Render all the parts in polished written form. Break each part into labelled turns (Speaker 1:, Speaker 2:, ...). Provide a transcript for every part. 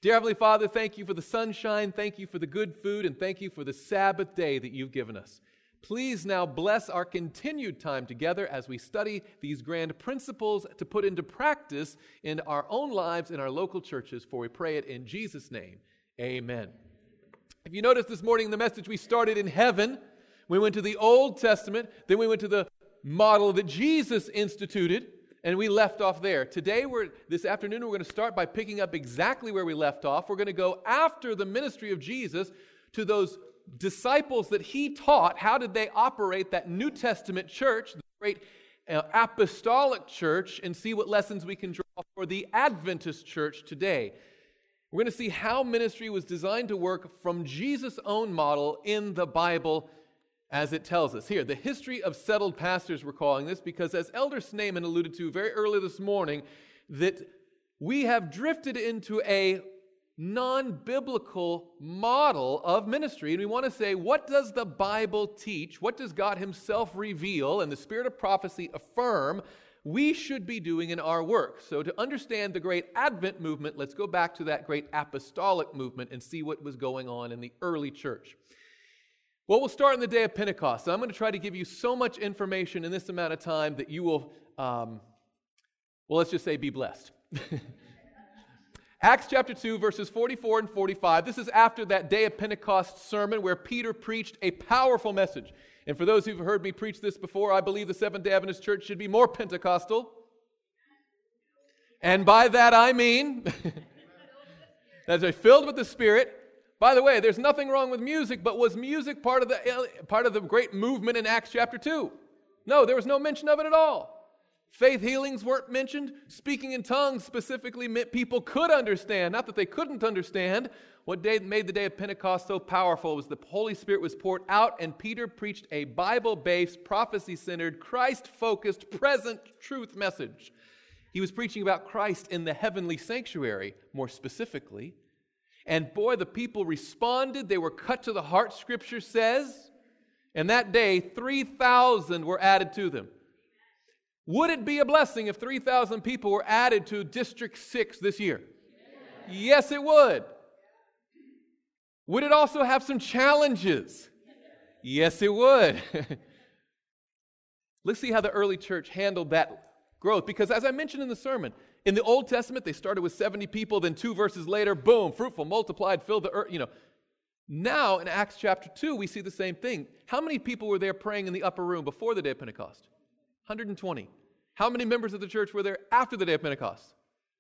Speaker 1: Dear Heavenly Father, thank you for the sunshine, thank you for the good food, and thank you for the Sabbath day that you've given us. Please now bless our continued time together as we study these grand principles to put into practice in our own lives in our local churches, for we pray it in Jesus' name. Amen. If you noticed this morning in the message, we started in heaven. We went to the Old Testament, then we went to the model that Jesus instituted, and we left off there. Today, this afternoon, we're going to start by picking up exactly where we left off. We're going to go after the ministry of Jesus to those disciples that he taught. How did they operate that New Testament church, the great apostolic church, and see what lessons we can draw for the Adventist church today. We're going to see how ministry was designed to work from Jesus' own model in the Bible as it tells us. Here, the history of settled pastors, we're calling this, because as Elder Snyman alluded to very early this morning, that we have drifted into a non-biblical model of ministry. And we want to say, what does the Bible teach? What does God himself reveal and the spirit of prophecy affirm we should be doing in our work? So to understand the great Advent movement, let's go back to that great apostolic movement and see what was going on in the early church. Well, we'll start on the day of Pentecost. So I'm going to try to give you so much information in this amount of time that you will, let's just say be blessed. Acts chapter 2, verses 44 and 45. This is after that day of Pentecost sermon where Peter preached a powerful message. And for those who've heard me preach this before, I believe the Seventh-day Adventist Church should be more Pentecostal. And by that I mean that they're filled with the Spirit. By the way, there's nothing wrong with music, but was music part of the great movement in Acts chapter 2? No, there was no mention of it at all. Faith healings weren't mentioned. Speaking in tongues specifically meant people could understand, not that they couldn't understand. What made the day of Pentecost so powerful was the Holy Spirit was poured out, and Peter preached a Bible-based, prophecy-centered, Christ-focused, present truth message. He was preaching about Christ in the heavenly sanctuary, more specifically. And boy, the people responded. They were cut to the heart, Scripture says. And that day, 3,000 were added to them. Would it be a blessing if 3,000 people were added to District 6 this year? Yes, it would. Would it also have some challenges? Yes, it would. Let's see how the early church handled that growth. Because as I mentioned in the sermon, in the Old Testament, they started with 70 people, then 2 verses later, boom, fruitful, multiplied, filled the earth, Now, in Acts chapter 2, we see the same thing. How many people were there praying in the upper room before the day of Pentecost? 120. How many members of the church were there after the day of Pentecost?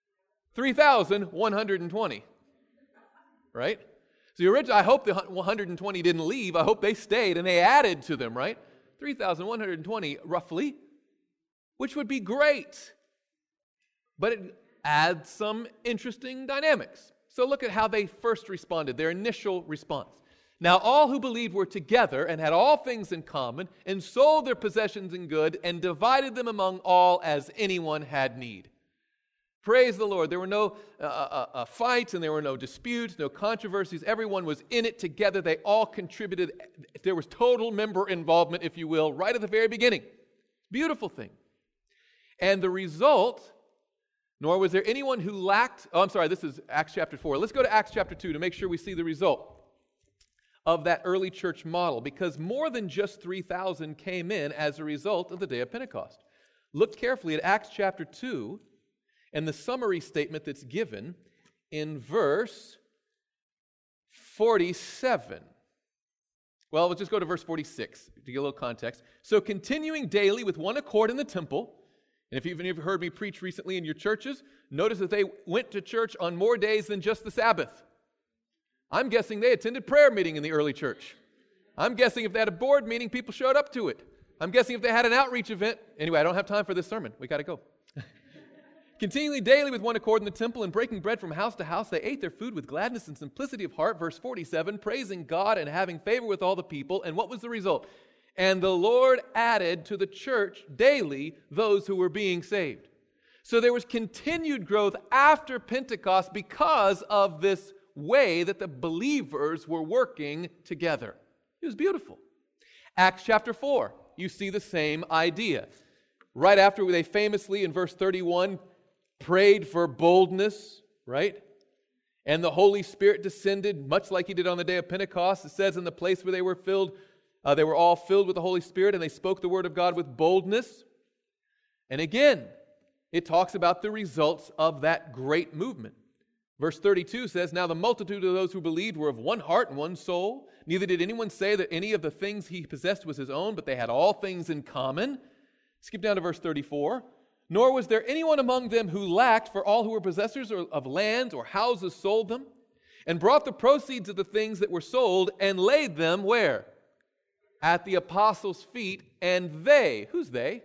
Speaker 1: 3,120. Right? So I hope the 120 didn't leave. I hope they stayed and they added to them, right? 3,120 roughly, which would be great. But it adds some interesting dynamics. So look at how they first responded, their initial response. Now all who believed were together and had all things in common, and sold their possessions and good, and divided them among all as anyone had need. Praise the Lord. There were no fights, and there were no disputes, no controversies. Everyone was in it together. They all contributed. There was total member involvement, if you will, right at the very beginning. Beautiful thing. And the result, nor was there anyone who lacked. This is Acts chapter 4. Let's go to Acts chapter 2 to make sure we see the result of that early church model, because more than just 3,000 came in as a result of the day of Pentecost. Look carefully at Acts chapter 2 and the summary statement that's given in verse 47. Well, let's just go to verse 46 to get a little context. So continuing daily with one accord in the temple, and if you've heard me preach recently in your churches, notice that they went to church on more days than just the Sabbath. I'm guessing they attended prayer meeting in the early church. I'm guessing if they had a board meeting, people showed up to it. I'm guessing if they had an outreach event. Anyway, I don't have time for this sermon. We got to go. Continually daily with one accord in the temple and breaking bread from house to house, they ate their food with gladness and simplicity of heart. Verse 47, praising God and having favor with all the people. And what was the result? And the Lord added to the church daily those who were being saved. So there was continued growth after Pentecost because of this way that the believers were working together. It was beautiful. Acts chapter 4, you see the same idea. Right after they famously, in verse 31, prayed for boldness, right? And the Holy Spirit descended, much like he did on the day of Pentecost. It says in the place where they were filled, they were all filled with the Holy Spirit, and they spoke the word of God with boldness. And again, it talks about the results of that great movement. Verse 32 says, "Now the multitude of those who believed were of one heart and one soul. Neither did anyone say that any of the things he possessed was his own, but they had all things in common." Skip down to verse 34. "Nor was there anyone among them who lacked, for all who were possessors of lands or houses sold them, and brought the proceeds of the things that were sold and laid them" where? "At the apostles' feet, and they," who's they?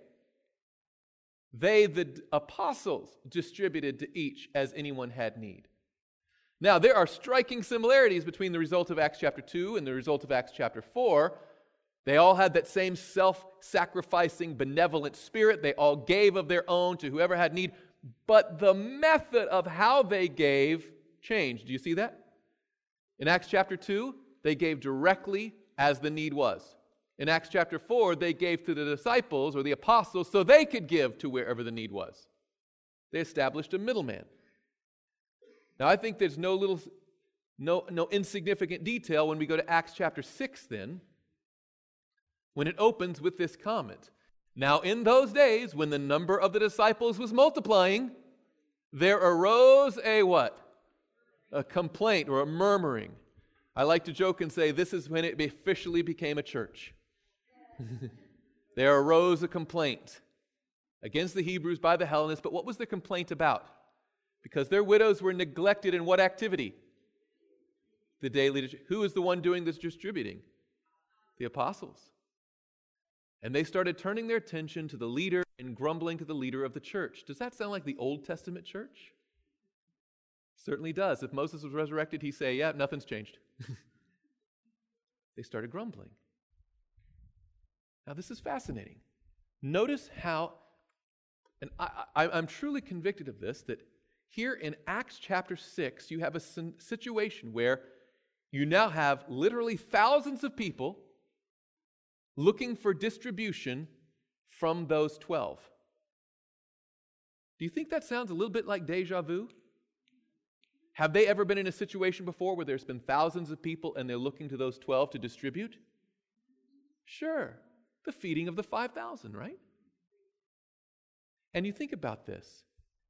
Speaker 1: "They, the apostles, distributed to each as anyone had need." Now, there are striking similarities between the result of Acts chapter 2 and the result of Acts chapter 4. They all had that same self-sacrificing, benevolent spirit. They all gave of their own to whoever had need. But the method of how they gave changed. Do you see that? In Acts chapter 2, they gave directly as the need was. In Acts chapter 4, they gave to the disciples or the apostles so they could give to wherever the need was. They established a middleman. Now, I think there's no insignificant detail when we go to Acts chapter 6 then, when it opens with this comment. "Now in those days, when the number of the disciples was multiplying, there arose a" what? "A complaint," or a murmuring. I like to joke and say this is when it officially became a church. There arose a complaint against the Hebrews by the Hellenists. But what was the complaint about? Because their widows were neglected in what activity? The daily. Who is the one doing this distributing? The apostles. And they started turning their attention to the leader and grumbling to the leader of the church. Does that sound like the Old Testament church? Certainly does. If Moses was resurrected, he'd say, "Yeah, nothing's changed." They started grumbling. Now, this is fascinating. Notice how, and I'm truly convicted of this, that here in Acts chapter 6, you have a situation where you now have literally thousands of people looking for distribution from those 12. Do you think that sounds a little bit like deja vu? Have they ever been in a situation before where there's been thousands of people and they're looking to those 12 to distribute? Sure. The feeding of the 5,000, right? And you think about this.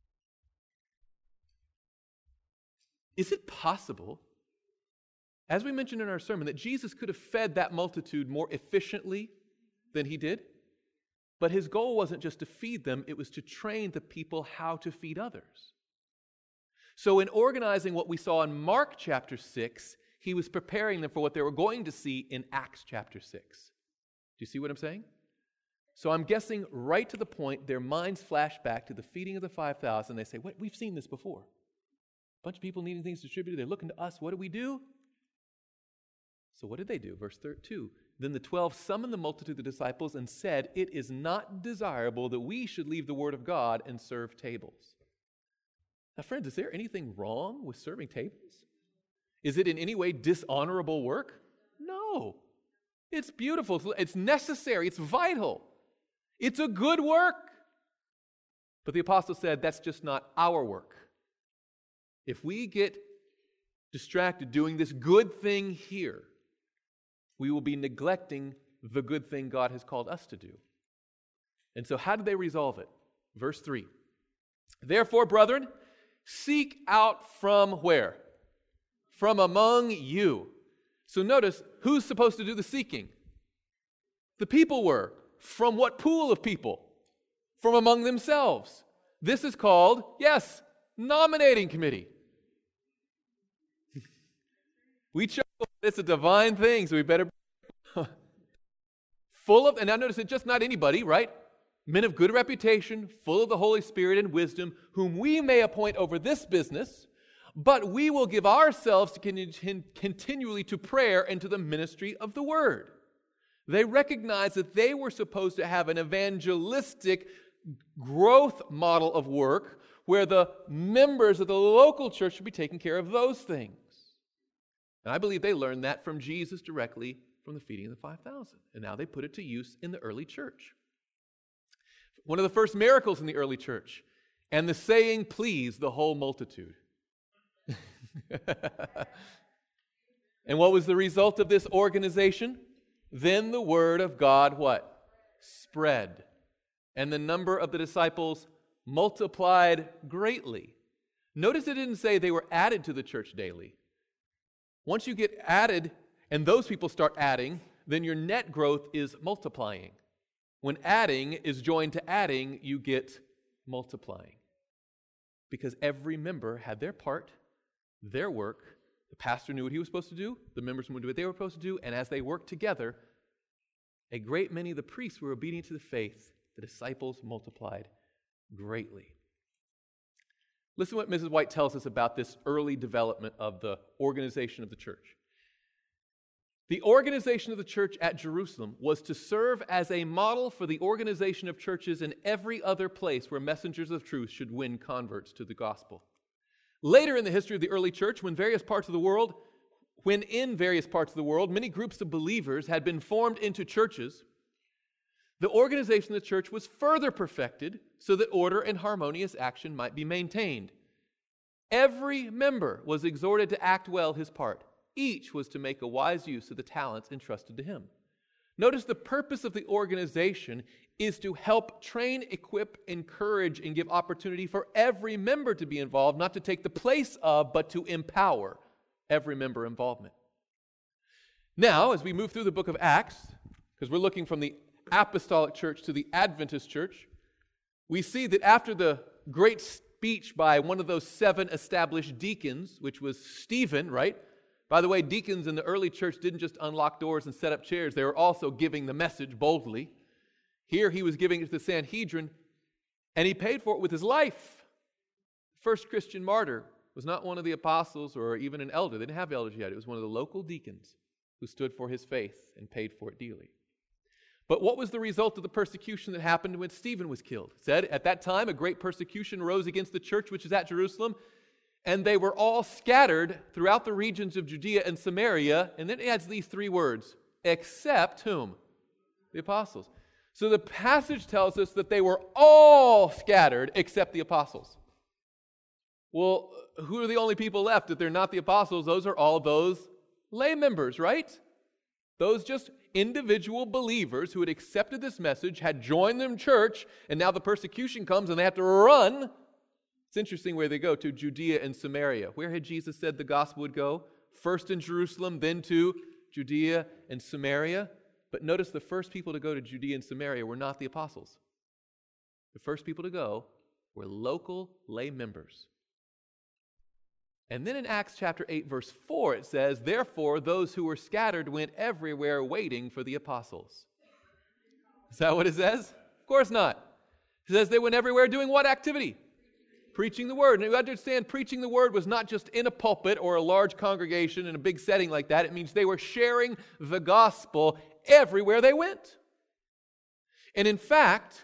Speaker 1: Is it possible, as we mentioned in our sermon, that Jesus could have fed that multitude more efficiently than he did? But his goal wasn't just to feed them, it was to train the people how to feed others. So in organizing what we saw in Mark chapter 6, he was preparing them for what they were going to see in Acts chapter 6. Do you see what I'm saying? So I'm guessing right to the point, their minds flash back to the feeding of the 5,000. They say, "What? We've seen this before. A bunch of people needing things distributed. They're looking to us. What do we do?" So what did they do? Verse 32. "Then the 12 summoned the multitude of the disciples and said, 'It is not desirable that we should leave the word of God and serve tables.'" Now, friends, is there anything wrong with serving tables? Is it in any way dishonorable work? No. It's beautiful. It's necessary. It's vital. It's a good work. But the apostle said, that's just not our work. If we get distracted doing this good thing here, we will be neglecting the good thing God has called us to do. And so how did they resolve it? Verse 3. "Therefore, brethren, seek out from" where? "From among you." So notice, who's supposed to do the seeking? The people were. From what pool of people? From among themselves. This is called, yes, nominating committee. We chose, it's a divine thing, so we better full of, and now notice it's just not anybody, right? Men of good reputation, full of the Holy Spirit and wisdom, whom we may appoint over this business, but we will give ourselves continually to prayer and to the ministry of the word. They recognized that they were supposed to have an evangelistic growth model of work where the members of the local church should be taking care of those things. And I believe they learned that from Jesus directly from the feeding of the 5,000. And now they put it to use in the early church. One of the first miracles in the early church, "And the saying pleased the whole multitude." And what was the result of this organization? Then the word of God, what? Spread. And the number of the disciples multiplied greatly. Notice it didn't say they were added to the church daily. Once you get added, and those people start adding, then your net growth is multiplying. When adding is joined to adding, you get multiplying. Because every member had their part, their work. The pastor knew what he was supposed to do. The members knew what they were supposed to do. And as they worked together, a great many of the priests were obedient to the faith. The disciples multiplied greatly. Listen to what Mrs. White tells us about this early development of the organization of the church. The organization of the church at Jerusalem was to serve as a model for the organization of churches in every other place where messengers of truth should win converts to the gospel. Later in the history of the early church, when in various parts of the world, many groups of believers had been formed into churches, the organization of the church was further perfected so that order and harmonious action might be maintained. Every member was exhorted to act well his part. Each was to make a wise use of the talents entrusted to him. Notice the purpose of the organization is to help train, equip, encourage, and give opportunity for every member to be involved, not to take the place of, but to empower every member involvement. Now, as we move through the book of Acts, because we're looking from the apostolic church to the Adventist church, we see that after the great speech by one of those 7 established deacons, which was Stephen, right? By the way, deacons in the early church didn't just unlock doors and set up chairs. They were also giving the message boldly. Here he was giving it to the Sanhedrin, and he paid for it with his life. The first Christian martyr was not one of the apostles or even an elder. They didn't have elders yet. It was one of the local deacons who stood for his faith and paid for it dearly. But what was the result of the persecution that happened when Stephen was killed? It said, at that time, a great persecution rose against the church which is at Jerusalem, and they were all scattered throughout the regions of Judea and Samaria. And then it adds these 3 words, except whom? The apostles. So the passage tells us that they were all scattered except the apostles. Well, who are the only people left? If they're not the apostles, those are all those lay members, right? Those just individual believers who had accepted this message, had joined them church, and now the persecution comes and they have to run. It's interesting where they go, to Judea and Samaria. Where had Jesus said the gospel would go? First in Jerusalem, then to Judea and Samaria. But notice the first people to go to Judea and Samaria were not the apostles. The first people to go were local lay members. And then in Acts chapter 8, verse 4, it says, therefore those who were scattered went everywhere waiting for the apostles. Is that what it says? Of course not. It says they went everywhere doing what activity? Preaching the word. And you understand, preaching the word was not just in a pulpit or a large congregation in a big setting like that. It means they were sharing the gospel everywhere they went. And in fact,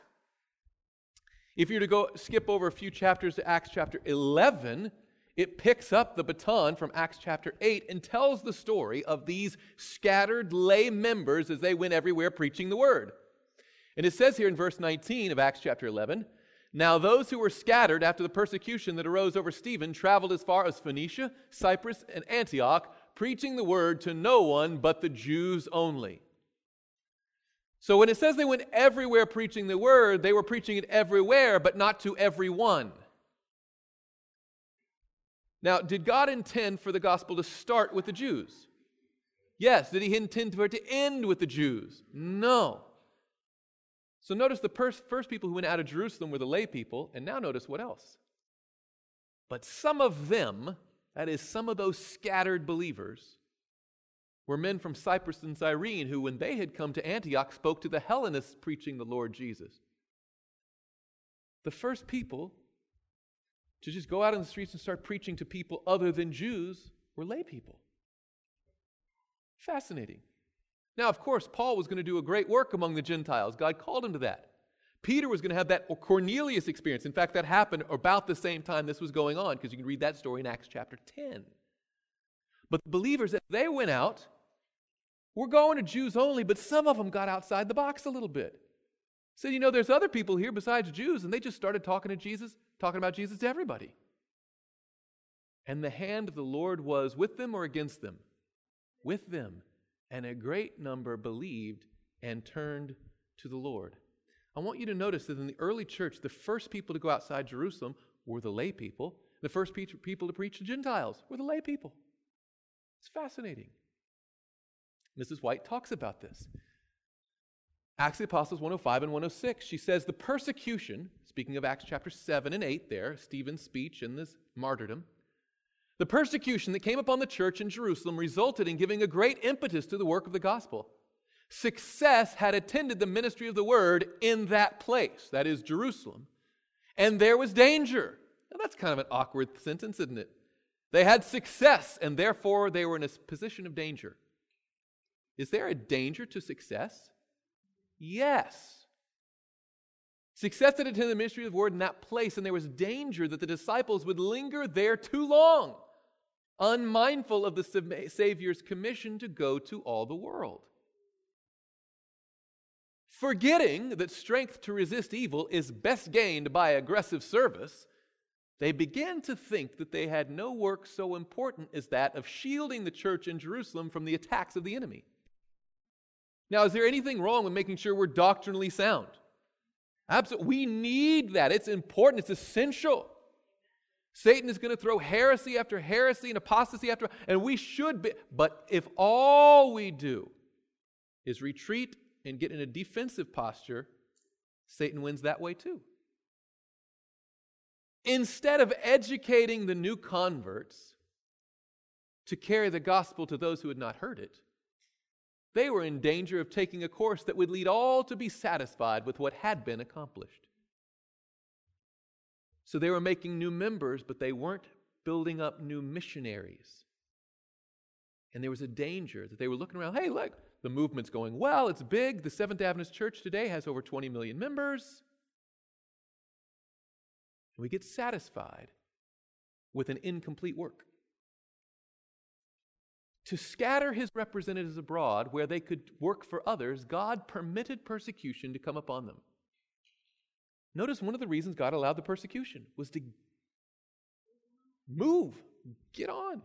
Speaker 1: if you were to go skip over a few chapters to Acts chapter 11, it picks up the baton from Acts chapter 8 and tells the story of these scattered lay members as they went everywhere preaching the word. And it says here in verse 19 of Acts chapter 11, now those who were scattered after the persecution that arose over Stephen traveled as far as Phoenicia, Cyprus, and Antioch, preaching the word to no one but the Jews only. So when it says they went everywhere preaching the word, they were preaching it everywhere, but not to everyone. Now, did God intend for the gospel to start with the Jews? Yes. Did he intend for it to end with the Jews? No. So notice the first people who went out of Jerusalem were the lay people, and now notice what else. But some of them, that is, some of those scattered believers, were men from Cyprus and Cyrene who, when they had come to Antioch, spoke to the Hellenists preaching the Lord Jesus. The first people to just go out in the streets and start preaching to people other than Jews were lay people. Fascinating. Now, of course, Paul was going to do a great work among the Gentiles. God called him to that. Peter was going to have that Cornelius experience. In fact, that happened about the same time this was going on, because you can read that story in Acts chapter 10. But the believers, as they went out, were going to Jews only, but some of them got outside the box a little bit. Said, you know, there's other people here besides Jews, and they just started talking about Jesus to everybody. And the hand of the Lord was with them or against them? With them. And a great number believed and turned to the Lord. I want you to notice that in the early church, the first people to go outside Jerusalem were the lay people. The first people to preach to Gentiles were the lay people. It's fascinating. Mrs. White talks about this. Acts of the Apostles 105 and 106, she says, the persecution, speaking of Acts chapter 7 and 8 there, Stephen's speech and this martyrdom, the persecution that came upon the church in Jerusalem resulted in giving a great impetus to the work of the gospel. Success had attended the ministry of the word in that place, that is Jerusalem, and there was danger. Now that's kind of an awkward sentence, isn't it? They had success, and therefore they were in a position of danger. Is there a danger to success? Yes. Success had attended the ministry of the word in that place, and there was danger that the disciples would linger there too long, unmindful of the Savior's commission to go to all the world. Forgetting that strength to resist evil is best gained by aggressive service, they began to think that they had no work so important as that of shielding the church in Jerusalem from the attacks of the enemy. Now, is there anything wrong with making sure we're doctrinally sound? Absolutely. We need that. It's important. It's essential. Satan is going to throw heresy after heresy and apostasy after, and we should be. But if all we do is retreat and get in a defensive posture, Satan wins that way too. Instead of educating the new converts to carry the gospel to those who had not heard it, they were in danger of taking a course that would lead all to be satisfied with what had been accomplished. So they were making new members, but they weren't building up new missionaries. And there was a danger that they were looking around, hey, look, the movement's going well, it's big. The Seventh Adventist Church today has over 20 million members. We get satisfied with an incomplete work. To scatter his representatives abroad where they could work for others, God permitted persecution to come upon them. Notice one of the reasons God allowed the persecution was to move, get on.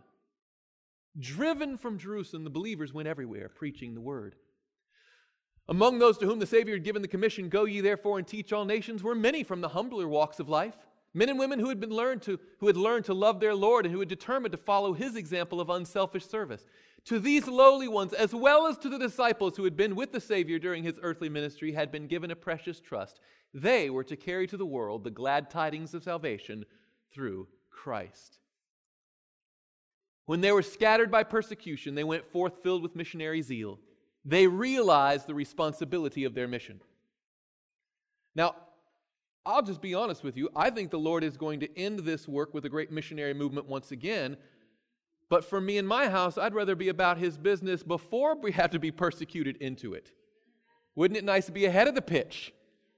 Speaker 1: Driven from Jerusalem, the believers went everywhere preaching the word. Among those to whom the Savior had given the commission, go ye therefore and teach all nations, were many from the humbler walks of life. Men and women who had learned to love their Lord and who had determined to follow his example of unselfish service. To these lowly ones, as well as to the disciples who had been with the Savior during his earthly ministry, had been given a precious trust. They were to carry to the world the glad tidings of salvation through Christ. When they were scattered by persecution, they went forth filled with missionary zeal. They realized the responsibility of their mission. Now, I'll just be honest with you. I think the Lord is going to end this work with a great missionary movement once again. But for me and my house, I'd rather be about his business before we have to be persecuted into it. Wouldn't it nice to be ahead of the pitch?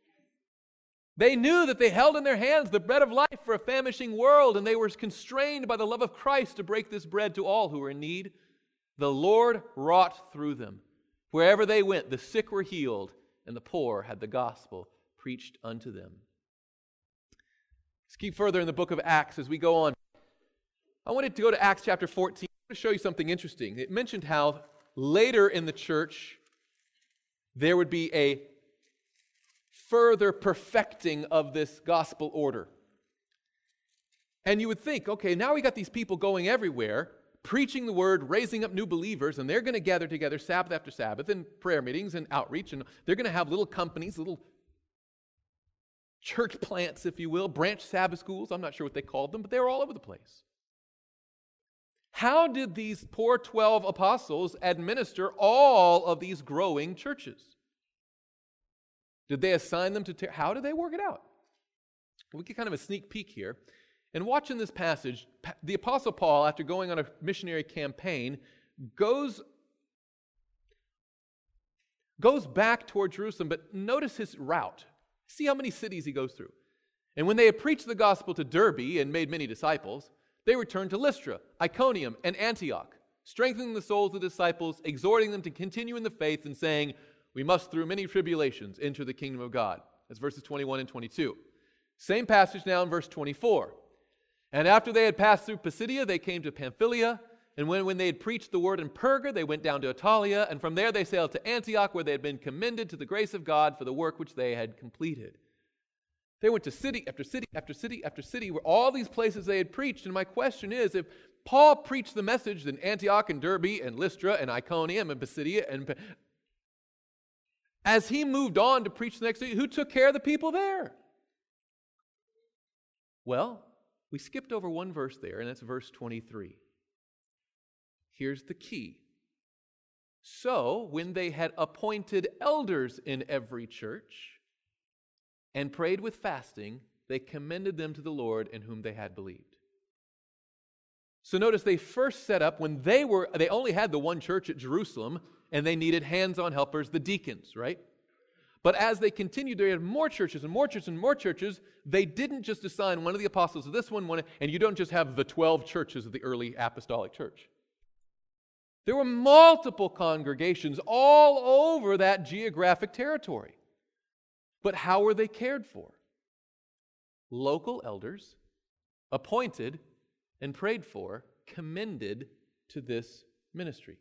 Speaker 1: They knew that they held in their hands the bread of life for a famishing world, and they were constrained by the love of Christ to break this bread to all who were in need. The Lord wrought through them. Wherever they went, the sick were healed, and the poor had the gospel preached unto them. Let's keep further in the book of Acts as we go on. I wanted to go to Acts chapter 14. I want to show you something interesting. It mentioned how later in the church there would be a further perfecting of this gospel order. And you would think, okay, now we got these people going everywhere, preaching the word, raising up new believers, and they're going to gather together Sabbath after Sabbath in prayer meetings and outreach, and they're going to have little companies, little church plants, if you will, branch Sabbath schools. I'm not sure what they called them, but they were all over the place. How did these poor 12 apostles administer all of these growing churches? Did they assign them to how did they work it out? We get kind of a sneak peek here. And watching this passage, the Apostle Paul, after going on a missionary campaign, goes back toward Jerusalem, but notice his route. See how many cities he goes through. And when they had preached the gospel to Derbe and made many disciples, they returned to Lystra, Iconium, and Antioch, strengthening the souls of the disciples, exhorting them to continue in the faith, and saying, we must through many tribulations enter the kingdom of God. That's verses 21 and 22. Same passage now in verse 24. And after they had passed through Pisidia, they came to Pamphylia. And when they had preached the word in Perga, they went down to Attalia. And from there they sailed to Antioch, where they had been commended to the grace of God for the work which they had completed. They went to city after city after city after city, where all these places they had preached. And my question is, if Paul preached the message in Antioch and Derbe and Lystra and Iconium and Pisidia, and as he moved on to preach the next city, who took care of the people there? Well, we skipped over one verse there, and that's verse 23. Here's the key. So, when they had appointed elders in every church and prayed with fasting, they commended them to the Lord in whom they had believed. So notice they first set up, when they only had the one church at Jerusalem, and they needed hands-on helpers, the deacons, right? But as they continued, they had more churches and more churches and more churches. They didn't just assign one of the apostles to this one, and you don't just have the 12 churches of the early apostolic church. There were multiple congregations all over that geographic territory. But how were they cared for? Local elders, appointed and prayed for, commended to this ministry.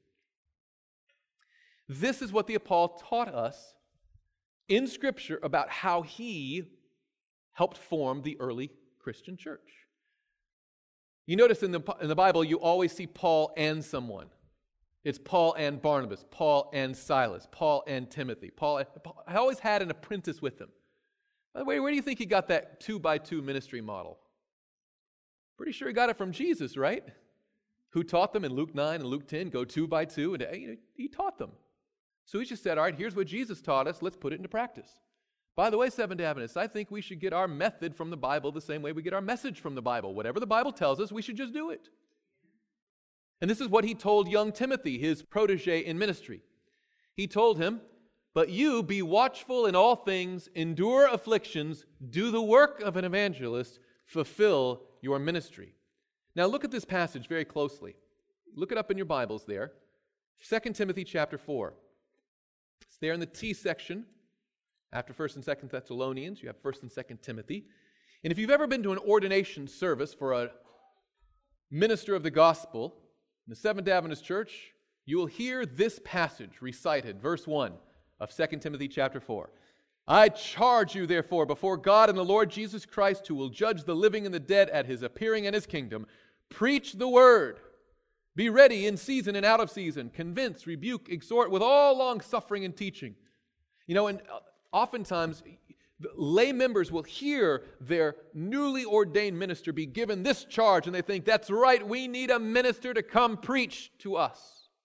Speaker 1: This is what the apostle taught us in Scripture about how he helped form the early Christian church. You notice in the Bible, you always see Paul and someone. It's Paul and Barnabas, Paul and Silas, Paul and Timothy. Paul always had an apprentice with him. By the way, where do you think he got that 2x2 ministry model? Pretty sure he got it from Jesus, right? Who taught them in Luke 9 and Luke 10, go 2x2, and he taught them. So he just said, all right, here's what Jesus taught us, let's put it into practice. By the way, Seventh-day Adventists, I think we should get our method from the Bible the same way we get our message from the Bible. Whatever the Bible tells us, we should just do it. And this is what he told young Timothy, his protege in ministry. He told him, but you be watchful in all things, endure afflictions, do the work of an evangelist, fulfill your ministry. Now look at this passage very closely. Look it up in your Bibles there. 2 Timothy chapter 4. It's there in the T section. After 1st and 2nd Thessalonians, you have 1st and 2nd Timothy. And if you've ever been to an ordination service for a minister of the gospel, in the Seventh-day Adventist Church, you will hear this passage recited, verse 1 of 2 Timothy chapter 4. I charge you, therefore, before God and the Lord Jesus Christ, who will judge the living and the dead at his appearing in his kingdom, preach the word. Be ready in season and out of season. Convince, rebuke, exhort with all long suffering and teaching. And oftentimes, lay members will hear their newly ordained minister be given this charge, and they think, that's right, we need a minister to come preach to us.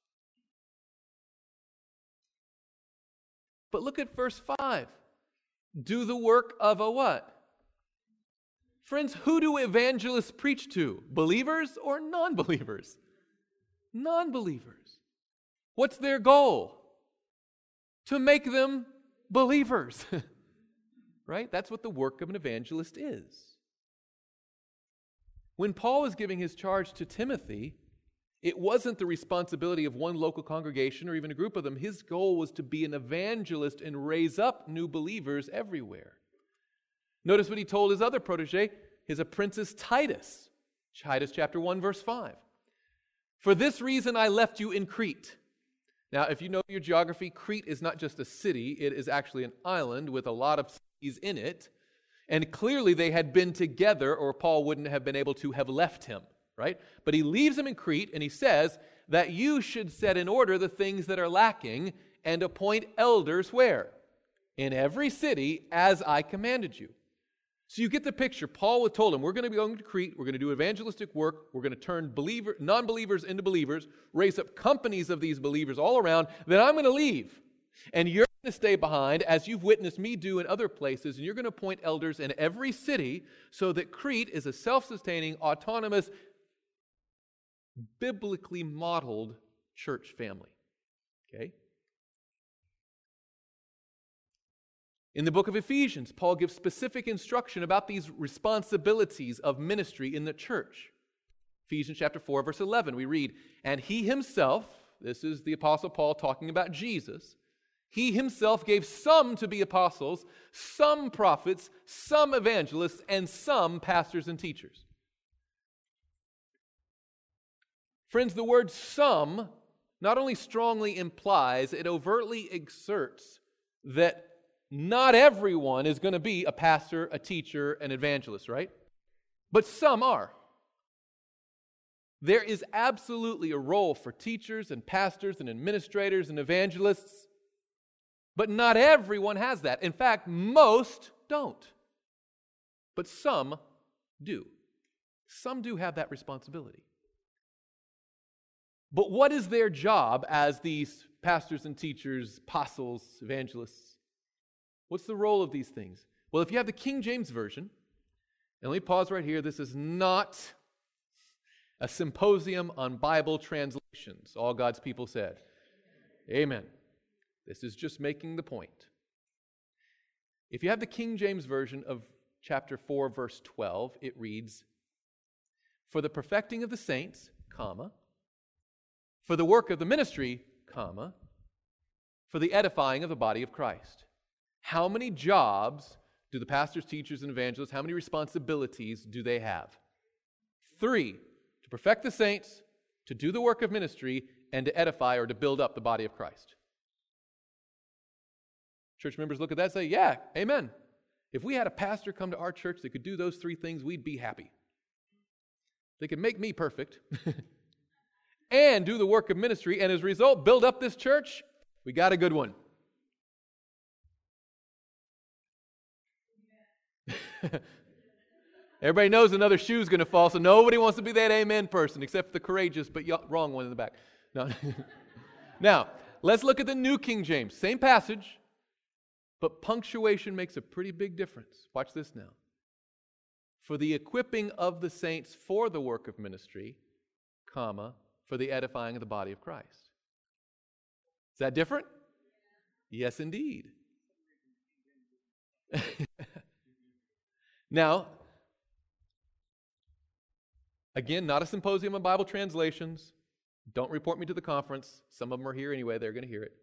Speaker 1: But look at verse 5. Do the work of a what? Friends, who do evangelists preach to? Believers or non-believers? Non-believers. What's their goal? To make them believers. Right? That's what the work of an evangelist is. When Paul was giving his charge to Timothy, it wasn't the responsibility of one local congregation or even a group of them. His goal was to be an evangelist and raise up new believers everywhere. Notice what he told his other protege, his apprentice Titus. Titus chapter 1, verse 5. For this reason I left you in Crete. Now, if you know your geography, Crete is not just a city, it is actually an island with a lot of cities in it. And clearly they had been together, or Paul wouldn't have been able to have left him, right? But he leaves him in Crete, and he says that you should set in order the things that are lacking and appoint elders where? In every city, as I commanded you. So you get the picture. Paul told him, we're going to be going to Crete, we're going to do evangelistic work, we're going to turn non-believers into believers, raise up companies of these believers all around, then I'm going to leave. And you're going to stay behind, as you've witnessed me do in other places, and you're going to appoint elders in every city so that Crete is a self-sustaining, autonomous, biblically modeled church family. Okay? In the book of Ephesians, Paul gives specific instruction about these responsibilities of ministry in the church. Ephesians chapter 4, verse 11, we read, and he himself, this is the Apostle Paul talking about Jesus, he himself gave some to be apostles, some prophets, some evangelists, and some pastors and teachers. Friends, the word some not only strongly implies, it overtly exerts that not everyone is going to be a pastor, a teacher, an evangelist, right? But some are. There is absolutely a role for teachers and pastors and administrators and evangelists, but not everyone has that. In fact, most don't. But some do. Some do have that responsibility. But what is their job as these pastors and teachers, apostles, evangelists? What's the role of these things? Well, if you have the King James Version, and let me pause right here, this is not a symposium on Bible translations. All God's people said, amen. This is just making the point. If you have the King James Version of chapter 4, verse 12, it reads, "For the perfecting of the saints, comma, for the work of the ministry, comma, for the edifying of the body of Christ." How many jobs do the pastors, teachers, and evangelists, how many responsibilities do they have? 3, to perfect the saints, to do the work of ministry, and to edify or to build up the body of Christ. Church members look at that and say, yeah, amen. If we had a pastor come to our church that could do those 3 things, we'd be happy. They could make me perfect and do the work of ministry, and as a result, build up this church. We got a good one. Everybody knows another shoe's going to fall, so nobody wants to be that amen person, except for the courageous but wrong one in the back. No. Now, let's look at the New King James. Same passage, but punctuation makes a pretty big difference. Watch this now. For the equipping of the saints for the work of ministry, comma, for the edifying of the body of Christ. Is that different? Yes, indeed. Now, again, not a symposium on Bible translations. Don't report me to the conference. Some of them are here anyway. They're going to hear it.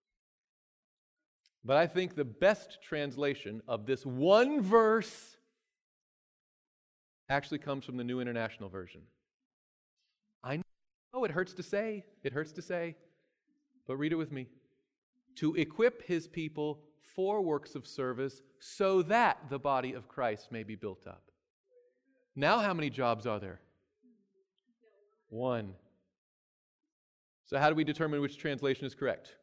Speaker 1: But I think the best translation of this one verse actually comes from the New International Version. I know it hurts to say. It hurts to say. But read it with me. To equip his people for works of service so that the body of Christ may be built up. Now how many jobs are there? 1. So how do we determine which translation is correct?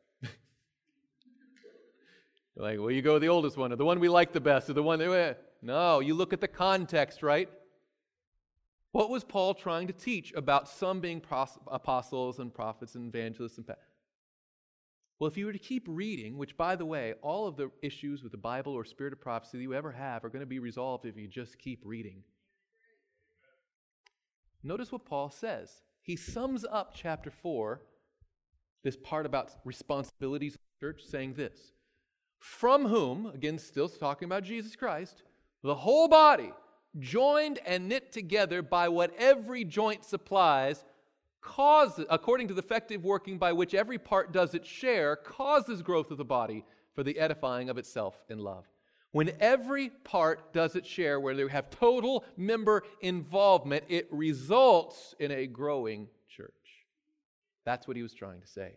Speaker 1: Like, well, you go with the oldest one, or the one we like the best, or the one that... No, you look at the context, right? What was Paul trying to teach about some being apostles and prophets and evangelists and pastors? Well, if you were to keep reading, which, by the way, all of the issues with the Bible or spirit of prophecy that you ever have are going to be resolved if you just keep reading. Notice what Paul says. He sums up chapter 4, this part about responsibilities of the church, saying this. From whom, again, still talking about Jesus Christ, the whole body, joined and knit together by what every joint supplies, causes, according to the effective working by which every part does its share, causes growth of the body for the edifying of itself in love. When every part does its share, where they have total member involvement, it results in a growing church. That's what he was trying to say.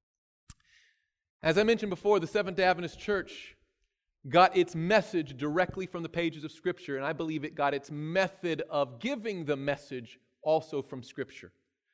Speaker 1: As I mentioned before, the Seventh-day Adventist Church got its message directly from the pages of Scripture, and I believe it got its method of giving the message also from Scripture.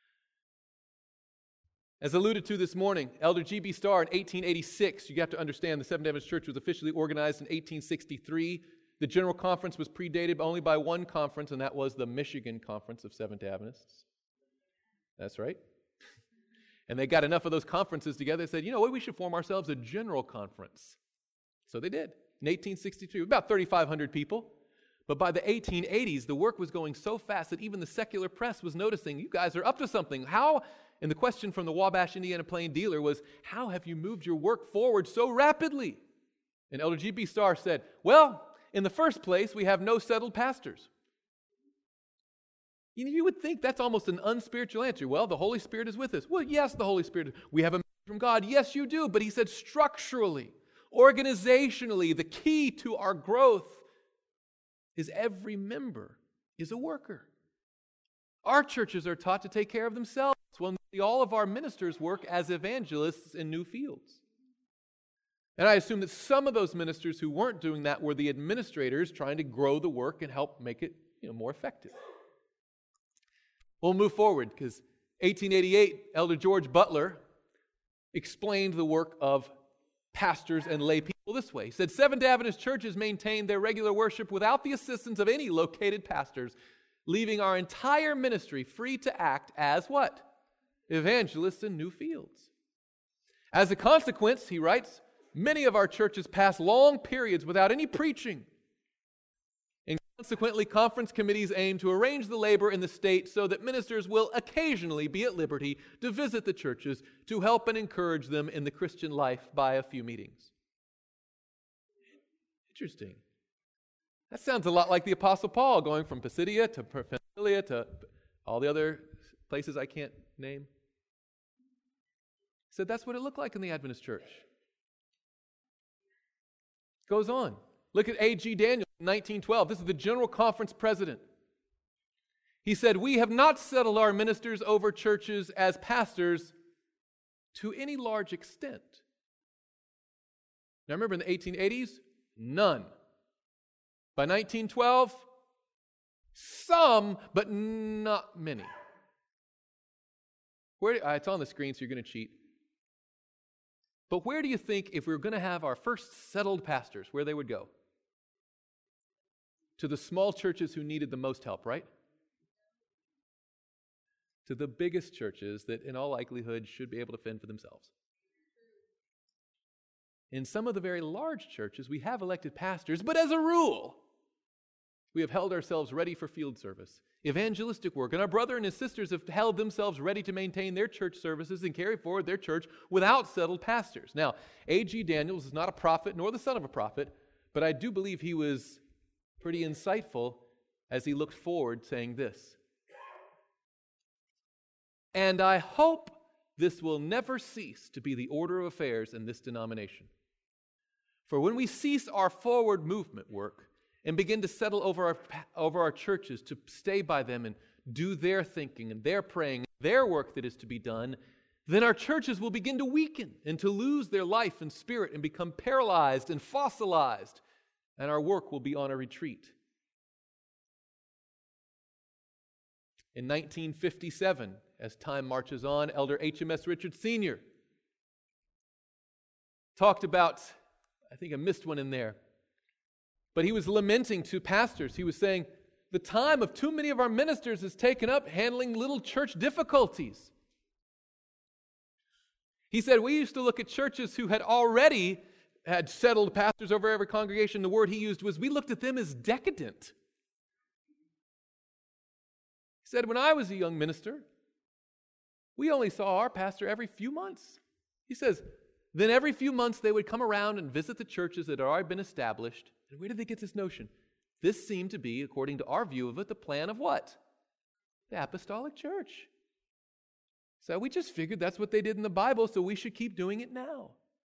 Speaker 1: As alluded to this morning, Elder G.B. Starr in 1886, you have to understand the Seventh-day Adventist Church was officially organized in 1863. The General Conference was predated only by one conference, and that was the Michigan Conference of Seventh-day Adventists. That's right. And they got enough of those conferences together and said, you know what, we should form ourselves a general conference. So they did. In 1863, about 3,500 people. But by the 1880s, the work was going so fast that even the secular press was noticing, you guys are up to something. How? And the question from the Wabash, Indiana Plain dealer was, how have you moved your work forward so rapidly? And Elder G.B. Starr said, well, in the first place, we have no settled pastors. You would think that's almost an unspiritual answer. Well, the Holy Spirit is with us. Well, yes, the Holy Spirit. We have a message from God. Yes, you do. But he said structurally, organizationally, the key to our growth is every member is a worker. Our churches are taught to take care of themselves Well, all of our ministers work as evangelists in new fields. And I assume that some of those ministers who weren't doing that were the administrators trying to grow the work and help make it more effective. We'll move forward because 1888, Elder George Butler explained the work of pastors and lay people this way. He said, Seventh Adventist churches maintain their regular worship without the assistance of any located pastors, leaving our entire ministry free to act as what? Evangelists in new fields. As a consequence, he writes, many of our churches pass long periods without any preaching. And consequently, conference committees aim to arrange the labor in the state so that ministers will occasionally be at liberty to visit the churches to help and encourage them in the Christian life by a few meetings. Interesting. That sounds a lot like the Apostle Paul going from Pisidia to Pamphylia to all the other places I can't name. He said that's what it looked like in the Adventist church. Goes on. Look at A.G. Daniels in 1912. This is the General Conference president. He said, we have not settled our ministers over churches as pastors to any large extent. Now remember in the 1880s, none. By 1912, some, but not many. It's on the screen, so you're going to cheat. But where do you think, if we were going to have our first settled pastors, where they would go? To the small churches who needed the most help, right? To the biggest churches that, in all likelihood, should be able to fend for themselves. In some of the very large churches, we have elected pastors, but as a rule, we have held ourselves ready for field service, evangelistic work, and our brother and his sisters have held themselves ready to maintain their church services and carry forward their church without settled pastors. Now, A.G. Daniels is not a prophet nor the son of a prophet, but I do believe he was pretty insightful as he looked forward, saying this, and I hope this will never cease to be the order of affairs in this denomination. For when we cease our forward movement work and begin to settle over our churches to stay by them and do their thinking and their praying, their work that is to be done, then our churches will begin to weaken and to lose their life and spirit and become paralyzed and fossilized, and our work will be on a retreat. In 1957, as time marches on, Elder H.M.S. Richards Sr. talked about, I think I missed one in there, but he was lamenting to pastors. He was saying, the time of too many of our ministers is taken up handling little church difficulties. He said, we used to look at churches who had already had settled pastors over every congregation. The word he used was, we looked at them as decadent. He said, when I was a young minister, we only saw our pastor every few months. He says, then every few months they would come around and visit the churches that had already been established. And where did they get this notion? This seemed to be, according to our view of it, the plan of what? The apostolic church. So we just figured that's what they did in the Bible, so we should keep doing it now.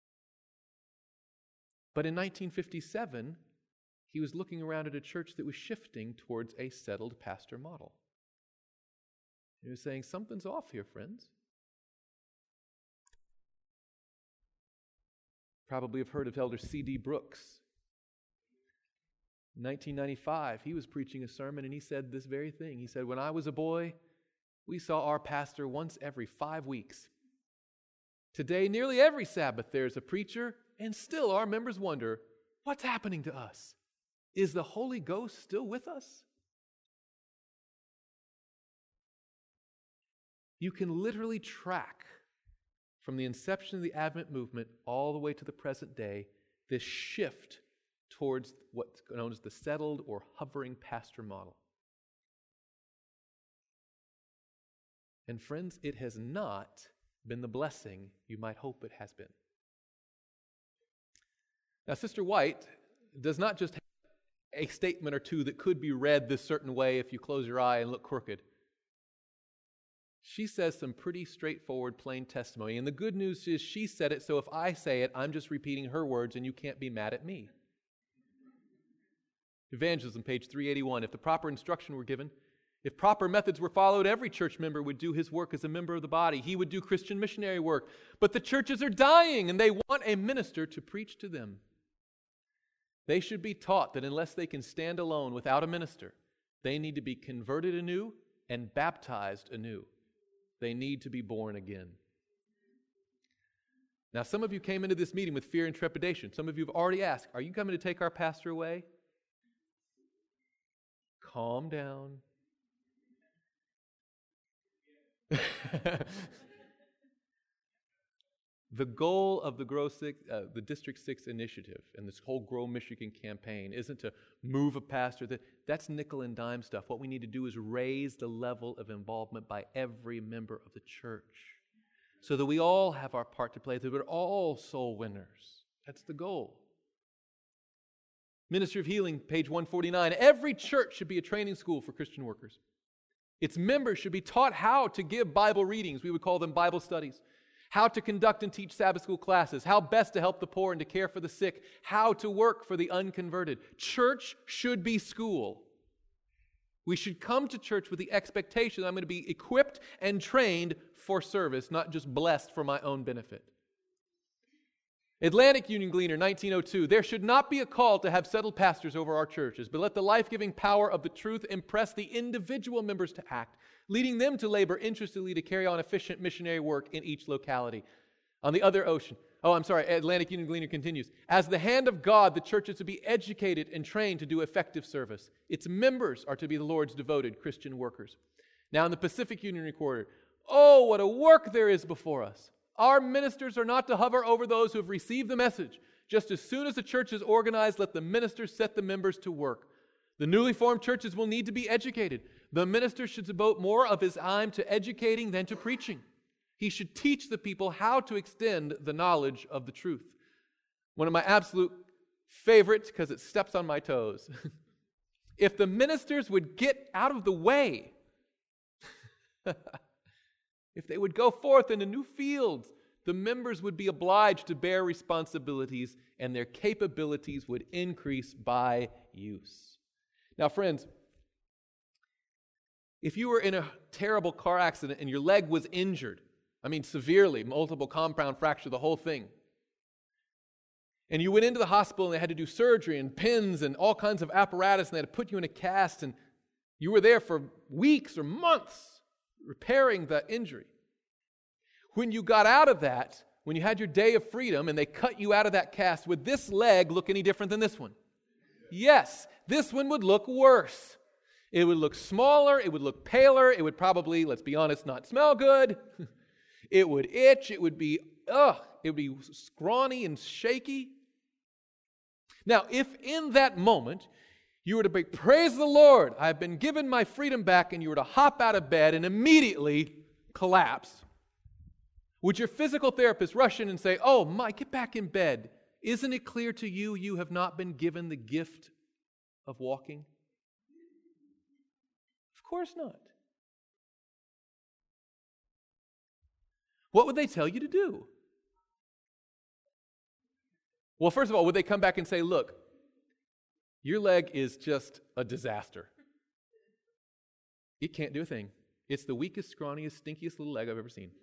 Speaker 1: But in 1957, he was looking around at a church that was shifting towards a settled pastor model. He was saying, something's off here, friends. Probably have heard of Elder C.D. Brooks. In 1995, he was preaching a sermon and he said this very thing. He said, when I was a boy, we saw our pastor once every 5 weeks. Today, nearly every Sabbath, there's a preacher, and still our members wonder, what's happening to us? Is the Holy Ghost still with us? You can literally track from the inception of the Advent movement all the way to the present day this shift towards what's known as the settled or hovering pastor model. And friends, it has not been the blessing you might hope it has been. Now, Sister White does not just have a statement or two that could be read this certain way if you close your eye and look crooked. She says some pretty straightforward, plain testimony. And the good news is she said it, so if I say it, I'm just repeating her words and you can't be mad at me. Evangelism, page 381. If the proper instruction were given, If proper methods were followed, every church member would do his work as a member of the body. He would do Christian missionary work. But the churches are dying, and they want a minister to preach to them. They should be taught that unless they can stand alone without a minister, they need to be converted anew and baptized anew. They need to be born again. Now, some of you came into this meeting with fear and trepidation. Some of you have already asked, are you coming to take our pastor away? Calm down. The goal of the District 6 initiative and this whole Grow Michigan campaign isn't to move a pastor. That's nickel and dime stuff. What we need to do is raise the level of involvement by every member of the church so that we all have our part to play, that we're all soul winners. That's the goal. Ministry of Healing, page 149. Every church should be a training school for Christian workers. Its members should be taught how to give Bible readings. We would call them Bible studies. How to conduct and teach Sabbath school classes. How best to help the poor and to care for the sick. How to work for the unconverted. Church should be school. We should come to church with the expectation that I'm going to be equipped and trained for service, not just blessed for my own benefit. Atlantic Union Gleaner, 1902. There should not be a call to have settled pastors over our churches, but let the life-giving power of the truth impress the individual members to act, leading them to labor interestedly to carry on efficient missionary work in each locality. On the other ocean, Atlantic Union Gleaner continues. As the hand of God, the church is to be educated and trained to do effective service. Its members are to be the Lord's devoted Christian workers. Now in the Pacific Union Recorder, oh, what a work there is before us. Our ministers are not to hover over those who have received the message. Just as soon as the church is organized, let the ministers set the members to work. The newly formed churches will need to be educated. The minister should devote more of his time to educating than to preaching. He should teach the people how to extend the knowledge of the truth. One of my absolute favorites, because it steps on my toes. If the ministers would get out of the way, if they would go forth into new fields, the members would be obliged to bear responsibilities and their capabilities would increase by use. Now, friends, if you were in a terrible car accident and your leg was injured, severely, multiple compound fracture, the whole thing, and you went into the hospital and they had to do surgery and pins and all kinds of apparatus and they had to put you in a cast and you were there for weeks or months repairing the injury. When you got out of that, when you had your day of freedom and they cut you out of that cast, would this leg look any different than this one? Yes, this one would look worse. It would look smaller, it would look paler, it would probably, let's be honest, not smell good. It would itch, it would be scrawny and shaky. Now, if in that moment you were to be, praise the Lord, I've been given my freedom back, and you were to hop out of bed and immediately collapse, would your physical therapist rush in and say, oh, Mike, get back in bed. Isn't it clear to you you have not been given the gift of walking? Of course not. What would they tell you to do? Well, first of all, would they come back and say, look, your leg is just a disaster. It can't do a thing. It's the weakest, scrawniest, stinkiest little leg I've ever seen.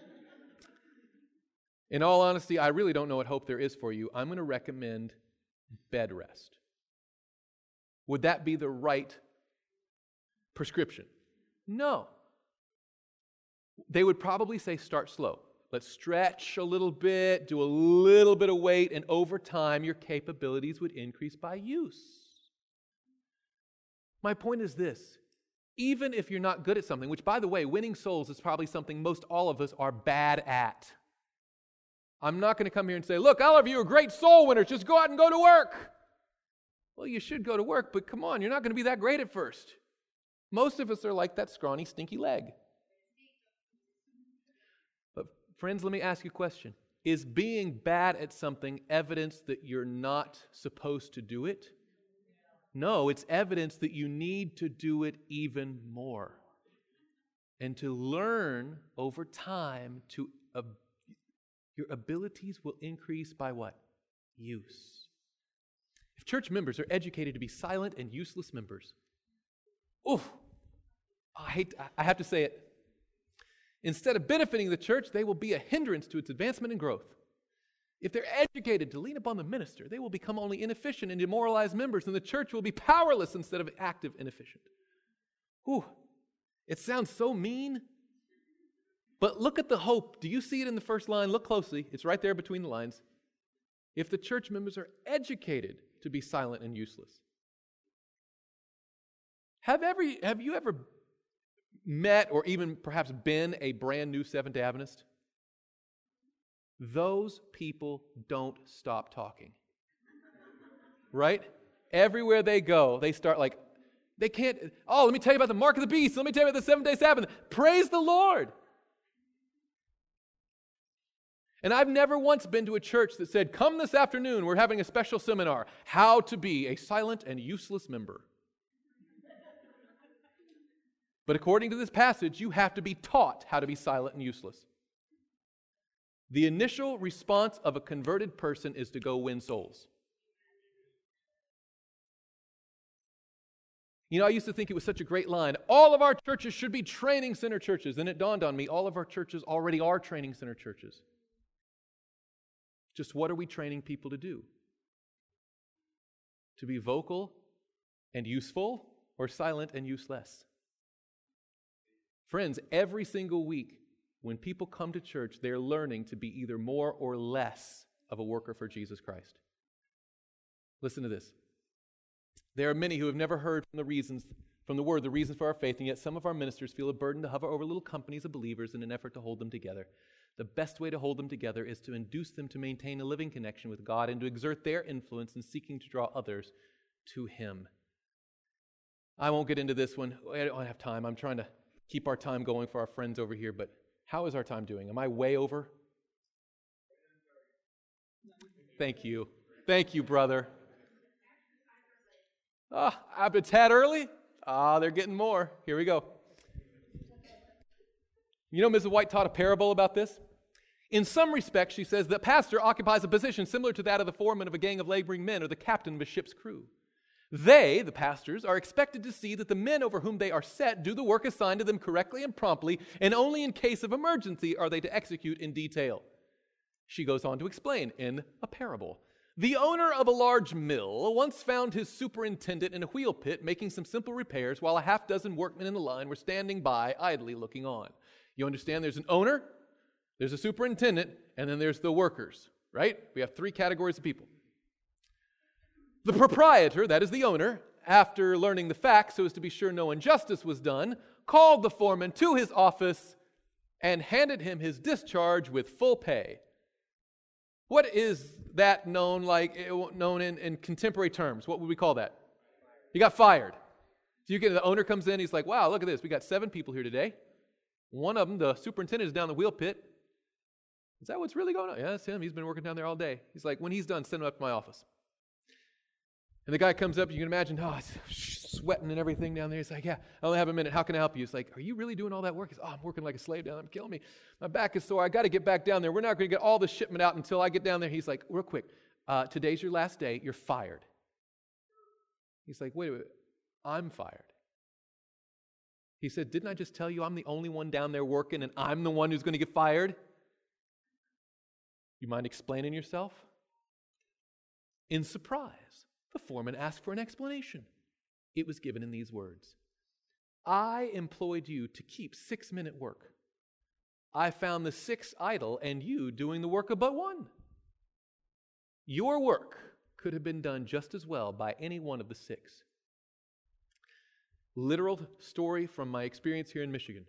Speaker 1: In all honesty, I really don't know what hope there is for you. I'm going to recommend bed rest. Would that be the right prescription? No. They would probably say start slow. Let's stretch a little bit, do a little bit of weight, and over time your capabilities would increase by use. My point is this. Even if you're not good at something, which by the way, winning souls is probably something most all of us are bad at. I'm not going to come here and say, look, all of you are great soul winners, just go out and go to work. Well, you should go to work, but come on, you're not going to be that great at first. Most of us are like that scrawny, stinky leg. But friends, let me ask you a question. Is being bad at something evidence that you're not supposed to do it? No, it's evidence that you need to do it even more. And to learn over time to your abilities will increase by what? Use. If church members are educated to be silent and useless members, I have to say it. Instead of benefiting the church, they will be a hindrance to its advancement and growth. If they're educated to lean upon the minister, they will become only inefficient and demoralized members, and the church will be powerless instead of active and efficient. Whew, it sounds so mean, but look at the hope. Do you see it in the first line? Look closely. It's right there between the lines. If the church members are educated to be silent and useless. Have you ever met or even perhaps been a brand new Seventh-day Adventist? Those people don't stop talking. Right? Everywhere they go, they start like, they can't, let me tell you about the mark of the beast. Let me tell you about the 7-day Sabbath. Praise the Lord. And I've never once been to a church that said, come this afternoon, we're having a special seminar, how to be a silent and useless member. But according to this passage, you have to be taught how to be silent and useless. The initial response of a converted person is to go win souls. You know, I used to think it was such a great line. All of our churches should be training center churches. Then it dawned on me, all of our churches already are training center churches. Just what are we training people to do? To be vocal and useful, or silent and useless? Friends, every single week, when people come to church, they're learning to be either more or less of a worker for Jesus Christ. Listen to this. There are many who have never heard the reasons for our faith, and yet some of our ministers feel a burden to hover over little companies of believers in an effort to hold them together. The best way to hold them together is to induce them to maintain a living connection with God and to exert their influence in seeking to draw others to Him. I won't get into this one. I don't have time. I'm trying to keep our time going for our friends over here, but how is our time doing? Am I way over? Thank you. Thank you, brother. I'm a tad early? They're getting more. Here we go. You know, Mrs. White taught a parable about this. In some respects, she says, the pastor occupies a position similar to that of the foreman of a gang of laboring men or the captain of a ship's crew. They, the pastors, are expected to see that the men over whom they are set do the work assigned to them correctly and promptly, and only in case of emergency are they to execute in detail. She goes on to explain in a parable. The owner of a large mill once found his superintendent in a wheel pit making some simple repairs while a half dozen workmen in the line were standing by idly looking on. You understand there's an owner, there's a superintendent, and then there's the workers, right? We have 3 categories of people. The proprietor, that is the owner, after learning the facts so as to be sure no injustice was done, called the foreman to his office and handed him his discharge with full pay. What is that known in contemporary terms? What would we call that? He got fired. So the owner comes in, he's like, wow, look at this. We got 7 people here today. One of them, the superintendent, is down the wheel pit. Is that what's really going on? Yeah, that's him. He's been working down there all day. He's like, when he's done, send him up to my office. And the guy comes up, you can imagine, sweating and everything down there. He's like, yeah, I only have a minute. How can I help you? He's like, are you really doing all that work? He's I'm working like a slave down there. I'm killing me. My back is sore. I got to get back down there. We're not going to get all the shipment out until I get down there. He's like, real quick, today's your last day. You're fired. He's like, wait a minute. I'm fired. He said, didn't I just tell you I'm the only one down there working and I'm the one who's going to get fired? You mind explaining yourself? In surprise, the foreman asked for an explanation. It was given in these words. I employed you to keep 6 men at work. I found the 6 idle and you doing the work of but 1. Your work could have been done just as well by any one of the 6. Literal story from my experience here in Michigan.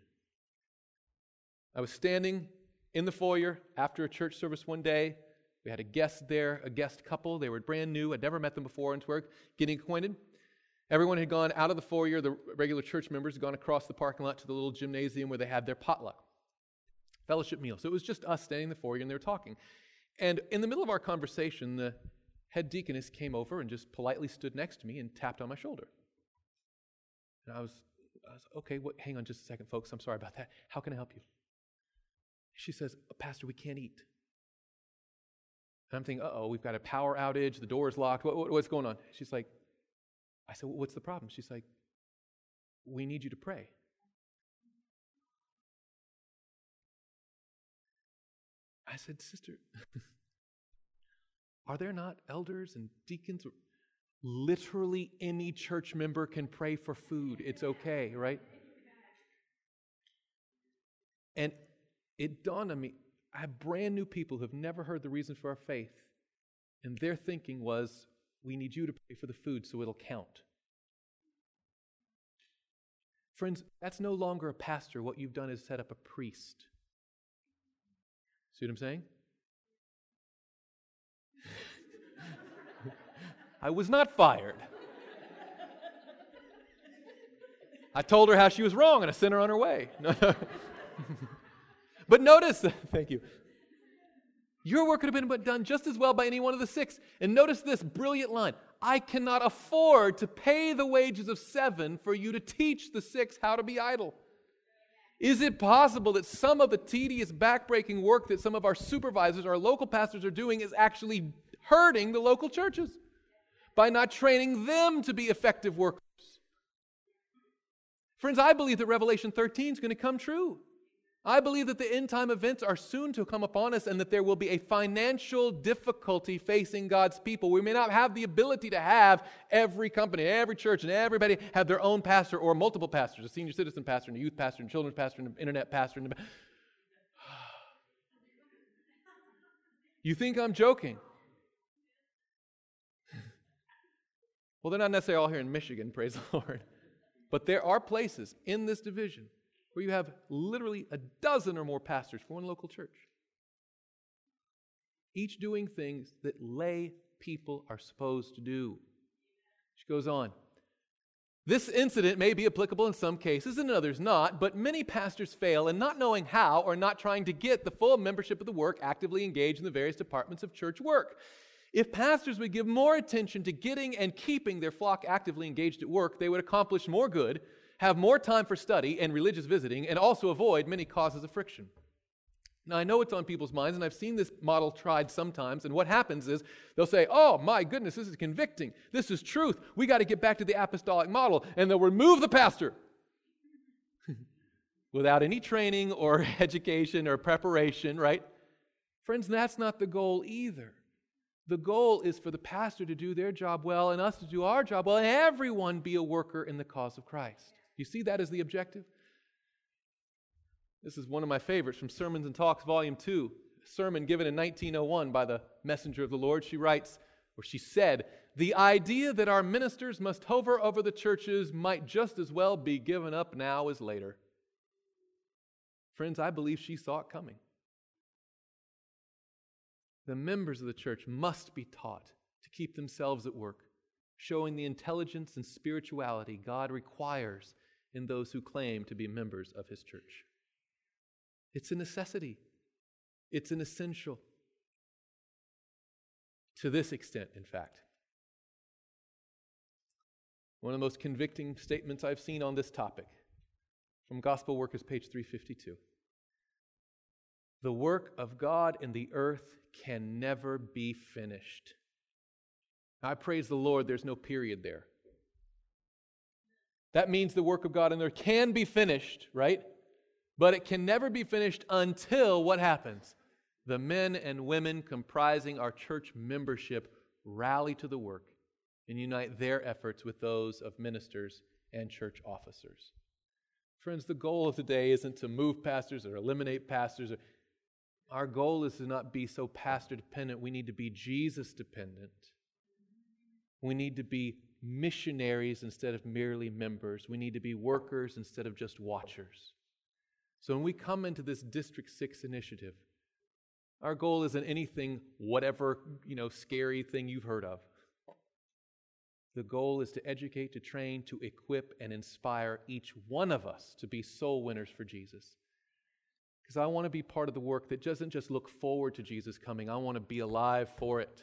Speaker 1: I was standing in the foyer after a church service one day. We had a guest there, a guest couple. They were brand new. I'd never met them before, and we're getting acquainted. Everyone had gone out of the foyer. The regular church members had gone across the parking lot to the little gymnasium where they had their potluck fellowship meal. So it was just us standing in the foyer, and they were talking. And in the middle of our conversation, the head deaconess came over and just politely stood next to me and tapped on my shoulder. And I was okay, hang on just a second, folks. I'm sorry about that. How can I help you? She says, Pastor, we can't eat. And I'm thinking, we've got a power outage. The door is locked. What's going on? She's like, I said, what's the problem? She's like, we need you to pray. I said, Sister, are there not elders and deacons? Literally any church member can pray for food. It's okay, right? And it dawned on me, I have brand new people who have never heard the reason for our faith. And their thinking was, we need you to pray for the food so it'll count. Friends, that's no longer a pastor. What you've done is set up a priest. See what I'm saying? I was not fired. I told her how she was wrong and I sent her on her way. But notice, thank you, your work could have been done just as well by any one of the 6. And notice this brilliant line. I cannot afford to pay the wages of 7 for you to teach the 6 how to be idle. Is it possible that some of the tedious, backbreaking work that some of our supervisors, our local pastors are doing is actually hurting the local churches by not training them to be effective workers? Friends, I believe that Revelation 13 is going to come true. I believe that the end-time events are soon to come upon us and that there will be a financial difficulty facing God's people. We may not have the ability to have every company, every church, and everybody have their own pastor or multiple pastors, a senior citizen pastor, and a youth pastor, and a children's pastor, and an internet pastor. You think I'm joking? Well, they're not necessarily all here in Michigan, praise the Lord. But there are places in this division where you have literally a dozen or more pastors for one local church, each doing things that lay people are supposed to do. She goes on. This incident may be applicable in some cases and in others not, but many pastors fail in not knowing how or not trying to get the full membership of the work actively engaged in the various departments of church work. If pastors would give more attention to getting and keeping their flock actively engaged at work, they would accomplish more good, have more time for study and religious visiting, and also avoid many causes of friction. Now, I know it's on people's minds, and I've seen this model tried sometimes, and what happens is they'll say, oh, my goodness, this is convicting. This is truth. We got to get back to the apostolic model, and they'll remove the pastor without any training or education or preparation, right? Friends, that's not the goal either. The goal is for the pastor to do their job well and us to do our job well and everyone be a worker in the cause of Christ. You see that as the objective? This is one of my favorites from Sermons and Talks, Volume 2, a sermon given in 1901 by the messenger of the Lord. She writes, or she said, the idea that our ministers must hover over the churches might just as well be given up now as later. Friends, I believe she saw it coming. The members of the church must be taught to keep themselves at work, showing the intelligence and spirituality God requires in those who claim to be members of His church. It's a necessity. It's an essential. To this extent, in fact. One of the most convicting statements I've seen on this topic from Gospel Workers, page 352. The work of God in the earth can never be finished. I praise the Lord, there's no period there. That means the work of God in there can be finished, right? But it can never be finished until what happens? The men and women comprising our church membership rally to the work and unite their efforts with those of ministers and church officers. Friends, the goal of today isn't to move pastors or eliminate pastors. Our goal is to not be so pastor dependent. We need to be Jesus dependent. We need to be missionaries instead of merely members. We need to be workers instead of just watchers. So when we come into this District 6 initiative, our goal isn't anything, whatever, scary thing you've heard of. The goal is to educate, to train, to equip, and inspire each one of us to be soul winners for Jesus. Because I want to be part of the work that doesn't just look forward to Jesus coming. I want to be alive for it.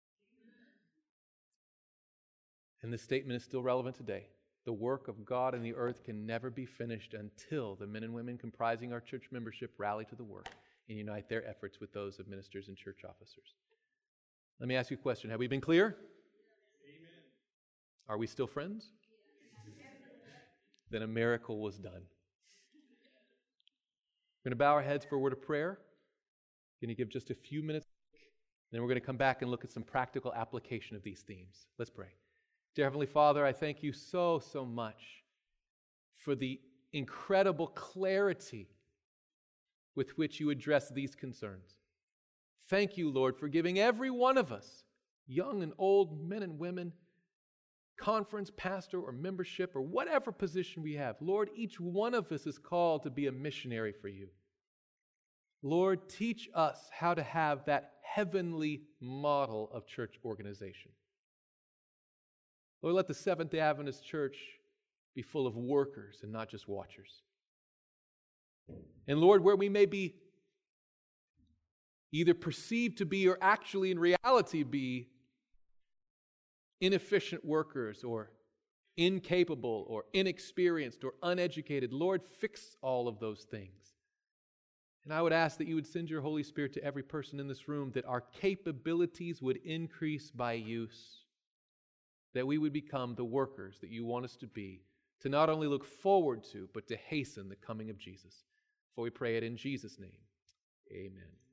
Speaker 1: And this statement is still relevant today. The work of God in the earth can never be finished until the men and women comprising our church membership rally to the work and unite their efforts with those of ministers and church officers. Let me ask you a question. Have we been clear? Amen. Are we still friends? Then a miracle was done. We're going to bow our heads for a word of prayer. Going to give just a few minutes, then we're going to come back and look at some practical application of these themes. Let's pray. Dear Heavenly Father, I thank you so much for the incredible clarity with which you address these concerns. Thank you, Lord, for giving every one of us, young and old, men and women, conference, pastor, or membership, or whatever position we have. Lord, each one of us is called to be a missionary for you. Lord, teach us how to have that heavenly model of church organization. Lord, let the Seventh-day Adventist Church be full of workers and not just watchers. And Lord, where we may be either perceived to be or actually in reality be inefficient workers or incapable or inexperienced or uneducated, Lord, fix all of those things. And I would ask that you would send your Holy Spirit to every person in this room, that our capabilities would increase by use, that we would become the workers that you want us to be, to not only look forward to, but to hasten the coming of Jesus. For we pray it in Jesus' name. Amen.